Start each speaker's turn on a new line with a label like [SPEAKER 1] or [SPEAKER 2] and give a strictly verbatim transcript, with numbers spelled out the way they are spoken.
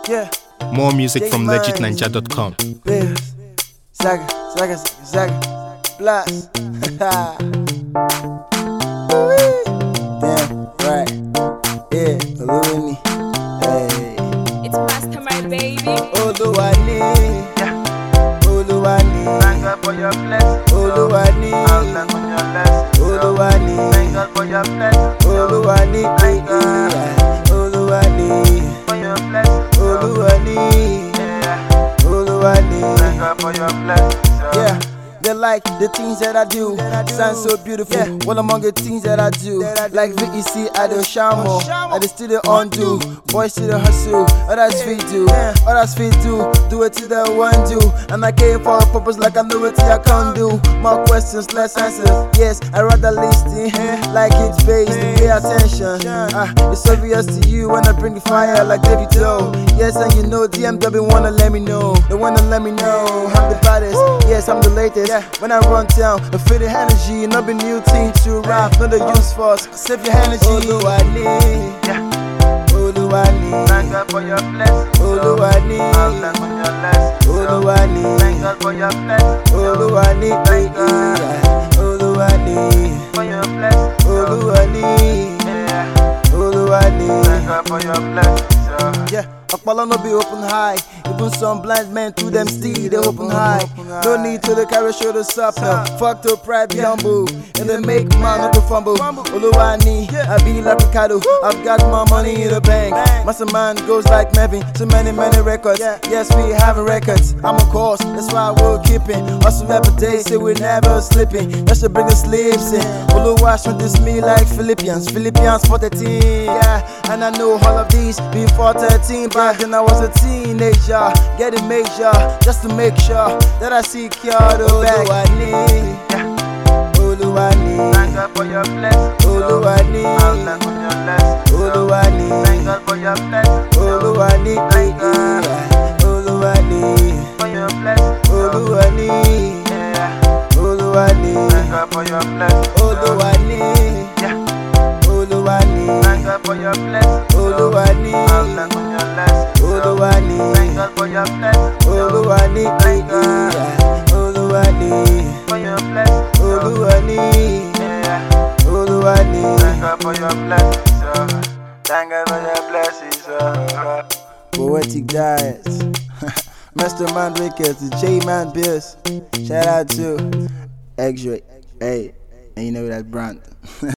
[SPEAKER 1] Yeah.
[SPEAKER 2] More music
[SPEAKER 1] Take
[SPEAKER 2] from
[SPEAKER 1] mine.
[SPEAKER 2] legit ninja dot com.
[SPEAKER 1] Bills. Saga, saga, saga, saga. Plus. Damn, right. Yeah, Louis. Hey.
[SPEAKER 3] It's Mastermind, baby.
[SPEAKER 1] Oluwani. Oluwani.
[SPEAKER 4] Thank God for your blessing.
[SPEAKER 1] Oluwani.
[SPEAKER 4] I'll learn from your lessons.
[SPEAKER 1] Oluwani.
[SPEAKER 4] Thank God for your blessings.
[SPEAKER 1] Oluwani.
[SPEAKER 4] Thank God
[SPEAKER 1] Oluwani.
[SPEAKER 4] for your blessings.
[SPEAKER 1] Oluwani.
[SPEAKER 4] Yeah.
[SPEAKER 1] Oluwani.
[SPEAKER 4] Thank God for your blessings.
[SPEAKER 1] Yeah, they like the things that I do. Sound so beautiful. Yeah. Well, among the things that I do, like V E C, I do shamo, I do still the undo. Boys still the hustle, others feet do, others feet do. Do it to the one do. And I came for a purpose, like I know what I can do. More questions, less answers. Yes, I rather listen, like it's based. Pay attention. Ah, it's obvious to you when I bring the fire, like David Doe. Yes, and you know D M W wanna let me know. They wanna let me know I'm the baddest. Yes, I'm the latest. When I run down, I feel the energy. Not be new thing to rap, not the use force. Save your energy. Oluwani. Oluwani.
[SPEAKER 4] Thank God for your blessings.
[SPEAKER 1] Oluwani.
[SPEAKER 4] I'll learn from your lessons.
[SPEAKER 1] Oluwani.
[SPEAKER 4] Thank God for your blessings.
[SPEAKER 1] Oluwani.
[SPEAKER 4] Thank God
[SPEAKER 1] Oluwani.
[SPEAKER 4] for your blessings.
[SPEAKER 1] Oluwani.
[SPEAKER 4] Yeah.
[SPEAKER 1] Oluwani.
[SPEAKER 4] Thank God for your blessings.
[SPEAKER 1] Yeah, Akpala no be open high. Even some blind men to them still they open high. No need to the carry shoulders up now. Fuck to pride be humble. And they make man not to fumble. Oluwani, I be like Ricardo. I've got more money in the bank. Master man goes like Mevin. So many, many records. Yes, we have records. I'm on course, that's why we're keeping. Hustle every day, say we're never sleeping. That should bring the sleeps in. Oluwash with this me like Philippians. Philippians for thirteen. Yeah, and I know all of these before thirteen. Back then I was a teenager, getting major, just to make sure that I secure the bag. Oluwani,
[SPEAKER 4] Thank God for your blessings.
[SPEAKER 1] Oluwani,
[SPEAKER 4] I'll learn from your lessons.
[SPEAKER 1] Oluwani,
[SPEAKER 4] Thank God for your blessings.
[SPEAKER 1] Oluwani,
[SPEAKER 4] Thank God
[SPEAKER 1] Oluwani,
[SPEAKER 4] for your blessings.
[SPEAKER 1] Oluwani,
[SPEAKER 4] Yeah.
[SPEAKER 1] Oluwani,
[SPEAKER 4] Thank God for your blessings.
[SPEAKER 1] Oluwani,
[SPEAKER 4] Yeah.
[SPEAKER 1] Oluwani,
[SPEAKER 4] Thank God for your blessings.
[SPEAKER 1] Oluwani,
[SPEAKER 4] I'll learn from your lessons.
[SPEAKER 1] Oluwani,
[SPEAKER 4] Thank God for your blessings.
[SPEAKER 1] Oluwani,
[SPEAKER 4] Thank God
[SPEAKER 1] Oluwani,
[SPEAKER 4] for your blessings.
[SPEAKER 1] Oluwani,
[SPEAKER 4] Yeah.
[SPEAKER 1] Oluwani.
[SPEAKER 4] Thank God for your blessings. uh. Thank God for your blessings. uh.
[SPEAKER 1] Poetic Diets, Mastermind Records, the J-Man Bills. Shout out to X-Ray. Hey, and you know that brand.